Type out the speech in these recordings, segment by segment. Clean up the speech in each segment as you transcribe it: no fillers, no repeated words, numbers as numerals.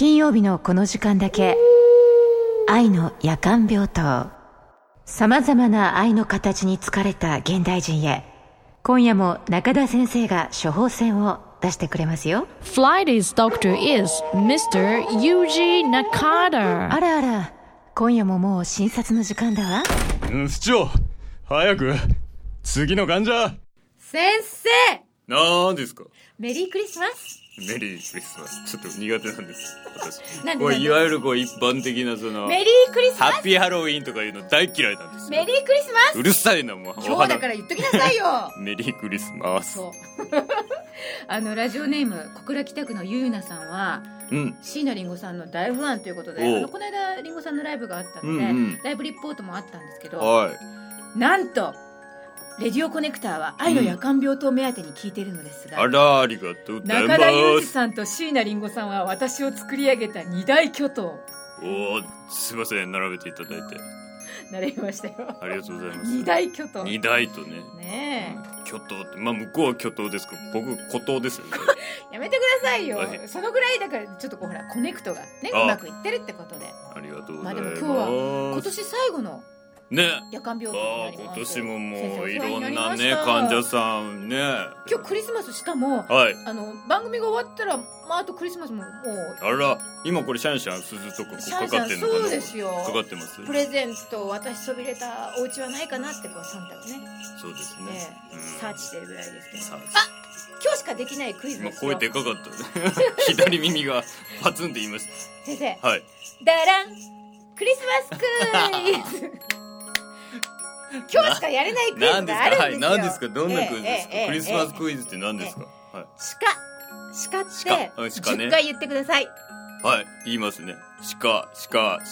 金曜日のこの時間だけ愛の夜間病棟。さまざまな愛の形に疲れた現代人へ、今夜も中田先生が処方箋を出してくれますよ。 Friday's doctor is Mr. Yuji Nakata。 あらあら、今夜ももう診察の時間だわ。 市長、早く次の患者。 先生、 なんですか？ メリークリスマス。 メリークリスマスちょっと苦手なんです私。 なんでこういわゆるこう一般的なそのメリークリスマス、 ハッピーハロウィンとかいうの大嫌いなんですよ。 メリークリスマス。 うるさいな、もう今日だから言っときなさいよメリークリスマス。 そうラジオネーム小倉北区のゆゆなさんは、椎名林檎さんの大ファンということで、この間林檎さんのライブがあったので、ライブリポートもあったんですけど、なんとレディオコネクターは愛の夜間病棟目当てに聞いているのですが、 あら、ありがとうございます。 中田裕二さんと椎名林檎さんは私を作り上げた二大巨頭。 すいません、並べていただいて。 並びましたよ。 ありがとうございます。 二大巨頭。 二大とね。 ねえ。巨頭って、まあ向こうは巨頭ですけど、僕孤頭ですよね。 やめてくださいよ、 はい、 そのぐらいだからちょっとこうほらコネクトがねうまくいってるってことで。 ありがとうございます。 まあでも今日は今年最後のね、 夜間病棟になります。 今年ももういろんなね患者さんね。 今日クリスマス、しかも、 はい、 番組が終わったら、あとクリスマスももう。 あら、今これシャンシャン鈴とかかかってんのかな。 そうですよ。 かかってます。 プレゼント私そびれたお家はないかなってこうサンタがね。 そうですね。 サーチしてるぐらいですけど。今日しかできないクイズですよ。 声でかかった左耳がパツンって言いました。 先生、 はい、 ダランクリスマスクイズ今日しかやれないクイズがあるんですよ。 何ですか？どんなクイズですか？クリスマスクイズって何ですか？ 鹿って10回言ってください。 はい、言いますね。鹿。サンタク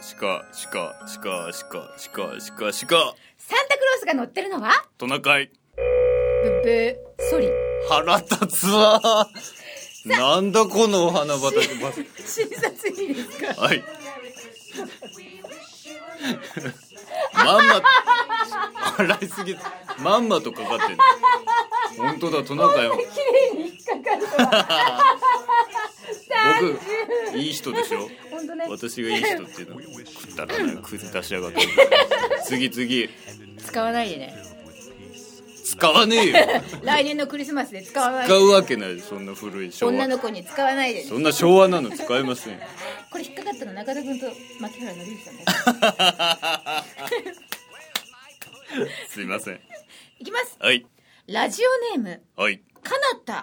ロースが乗ってるのはトナカイ。 ブブソリ。 腹立つわなんだこのお花畑診察いいですか？ はい。まんま笑いすぎてまんまとかかってる。本当だ、トナカイも綺麗に引っかかるわ僕いい人でしょ。 本当ね、 私がいい人っていうの食ったらね、食い出しやがって次使わないでね。 使わねえよ来年のクリスマスで使わない。 使うわけない。そんな古い昭和女の子に使わないで。 そんな昭和なの使えませんこれ引っかかったの中田君と牧原紀之さんですすいません。 いきます。 はい。 ラジオネーム、 はい、 かなた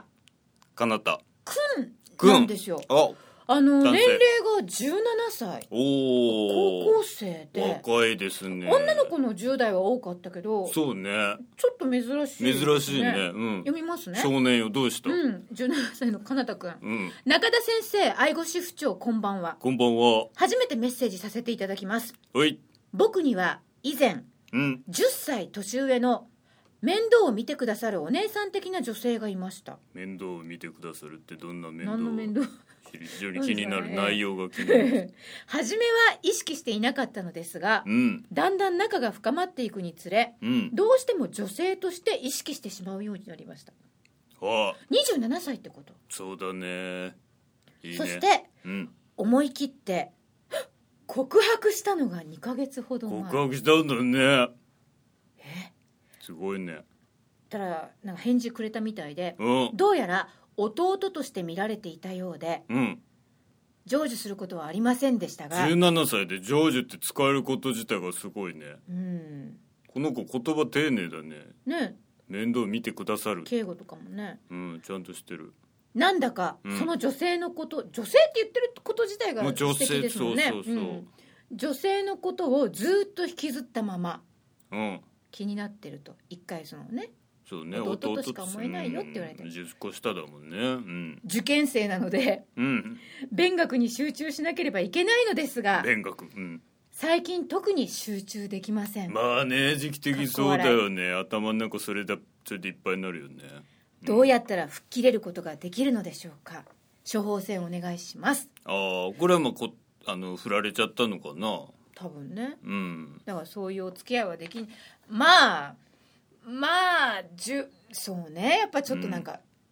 くんなんですよ。年齢が17歳、高校生で若いですね。 女の子の10代は多かったけど、 そうね、 ちょっと珍しい、ね、 珍しいね、 読みますね。 少年よ、どうした？ 17歳のかなたくん、中田先生、愛護支部長、こんばんは。 こんばんは。 初めてメッセージさせていただきます。 はい。 僕には以前、10歳年上の面倒を見てくださるお姉さん的な女性がいました。 面倒を見てくださるってどんな面倒？ 何の面倒？ 非常に気になる、内容が気になる初めは意識していなかったのですが、だんだん仲が深まっていくにつれ、どうしても女性として意識してしまうようになりました。27歳ってこと？ そうだね。いいね。 そして、思い切って告白したのが2ヶ月ほど前。 告白したんだね。すごいね。 たらなんか返事くれたみたいで、どうやら弟として見られていたようで、成就することはありませんでしたが。 17歳で成就って使えること自体がすごいね。この子言葉丁寧だね。面倒見てくださる。 敬語とかもね。 ちゃんとしてる。 なんだか、その女性のこと、女性って言ってること自体が素敵ですもんね。女性のことをずっと引きずったまま、気になってると。一回そのね、 そうね、 弟としか思えないよって言われて、 10個下だもんね。 受験生なので、勉学に集中しなければいけないのですが、 勉学、 最近特に集中できません。 まあね、時期的そうだよね。頭の中それでいっぱいになるよね。 どうやったら吹っ切れることができるのでしょうか。処方箋お願いします。 これは振られちゃったのかな、 多分ね。だからそういうお付き合いはできん。まあそうね、やっぱちょっとなんか、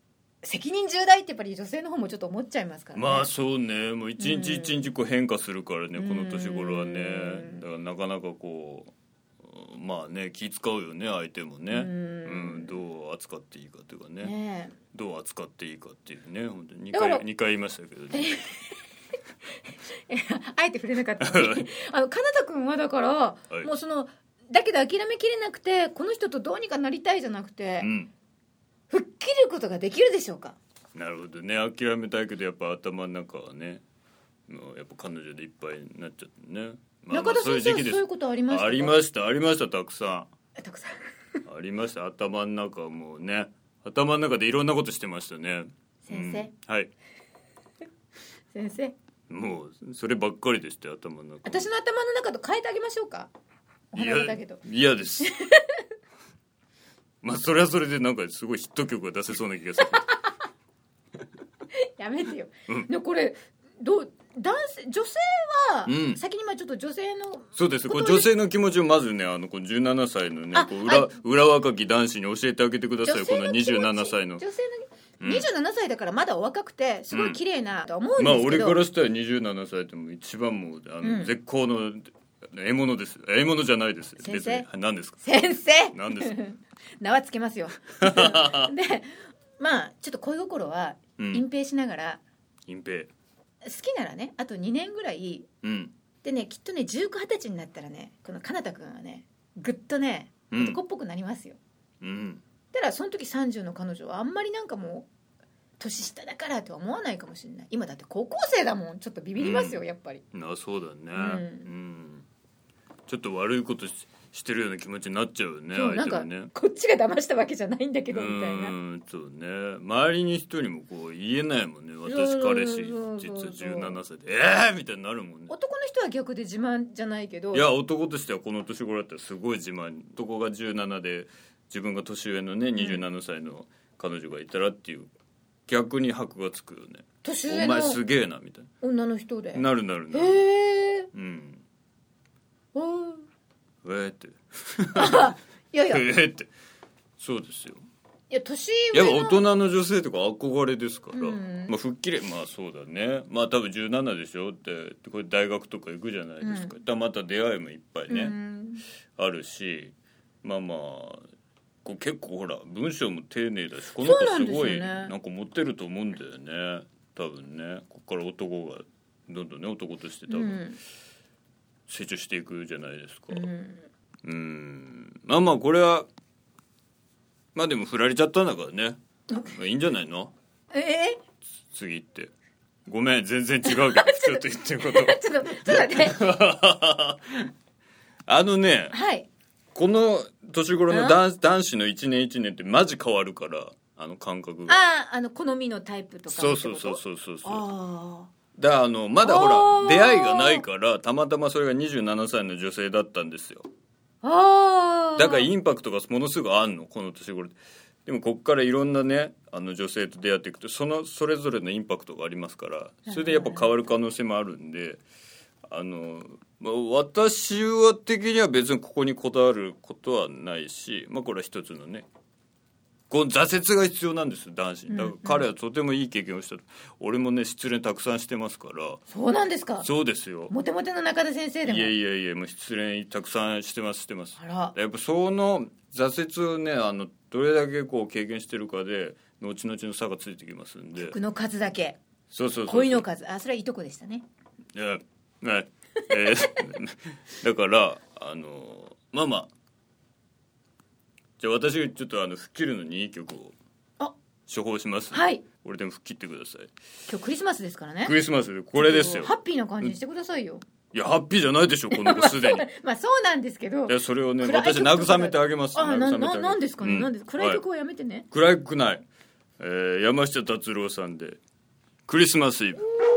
責任重大ってやっぱり女性の方もちょっと思っちゃいますからね。 まあそうね、もう一日一日こう変化するからね、この年頃はね。だからなかなかこうまあね気使うよね相手もね。どう扱っていいかというかね、どう扱っていいかっていうね、本当に2回言いましたけどね。 あえて触れなかったのにかなたくんはだから、はい、もうそのだけど諦めきれなくてこの人とどうにかなりたいじゃなくて、吹っ切ることができるでしょうか。 なるほどね。諦めたいけどやっぱ頭の中はねもうやっぱ彼女でいっぱいになっちゃってね。 中田先生はそういうことありましたか？ ありましたたくさんありました。頭の中もうね、頭の中でいろんなことしてましたね。 先生、 はい先生、 もうそればっかりでしたよ頭の中。 私の頭の中と変えてあげましょうか。お話だけど嫌ですまあそれはそれでなんかすごいヒット曲が出せそうな気がするやめてよ、これ女性は、先にちょっと女性のそうです。これ女性の気持ちをまずねこの17歳のね裏若き男子に教えてあげてください。この27歳の女性の27歳だからまだお若くてすごい綺麗なとは思うんですけど、 まあ俺からしたら27歳ってもう一番もう絶好の獲物です。獲物じゃないです。 先生、 別に何ですか先生。 何ですか名はつけますよでまあちょっと恋心は隠蔽しながら、 隠蔽好きならねあと2年ぐらい、でねきっとね19、20歳になったらねこのかなたくんはねぐっとね男っぽくなりますよ。だからその時30の彼女はあんまりなんかもう年下だからとは思わないかもしれない。今だって高校生だもん。ちょっとビビりますよ、やっぱり。 そうだね、ちょっと悪いことしてるような気持ちになっちゃうよね。 なんかこっちが騙したわけじゃないんだけどみたいな。 そうね。周りに人にもこう言えないもんね。私彼氏実は17歳でみたいになるもんね。 男の人は逆で自慢じゃないけど、 いや男としてはこの年頃だったらすごい自慢。男が17で自分が年上のね27歳の彼女がいたらっていう、逆に箔がつくよね。 年上のお前すげえなみたいな女の人でなる。っていやってそうですよ。 いや年上のやっぱ大人の女性とか憧れですから、吹っ切れそうだね。多分17でしょってこれ大学とか行くじゃないですか、また出会いもいっぱいね、あるしこう結構ほら文章も丁寧だし、この子すごいなんかモテると思うんだよね多分ね。ここから男がどんどんね男として多分成長していくじゃないですか。これはでも振られちゃったんだからねいいんじゃないの。次ってごめん全然違うけどちょっと言ってることちょっと待ってはいこの年頃の男子の一年一年ってマジ変わるから、感覚が好みのタイプとかそうだからまだほら出会いがないからたまたまそれが27歳の女性だったんですよ。だからインパクトがものすごくあんのこの年頃でもこっからいろんなね女性と出会っていくとそれぞれのインパクトがありますから、それでやっぱ変わる可能性もあるんで私は的には別にここにこだわることはないし、これは一つのねこの挫折が必要なんです男子に。だから彼はとてもいい経験をした。俺もね失恋たくさんしてますから。 そうなんですか。 そうですよ。 モテモテの中田先生でも。 いやもう失恋たくさんしてます。 あら。 やっぱその挫折をねどれだけこう経験してるかで後々の差がついてきますんで。 曲の数だけ。 そう恋の数。それはいいとこでしたね。 いやだからじゃあ私がちょっと吹っ切るのにいい曲を処方します。 はい。 俺でも吹っ切ってください。 今日クリスマスですからね。 クリスマスでこれですよ。 ハッピーな感じにしてくださいよ。 いやハッピーじゃないでしょこの子すでに。 そうなんですけど。 いやそれをね私慰めてあげます。 なんですかね。暗い曲はやめてね。 暗くない。山下達郎さんでクリスマスイブ。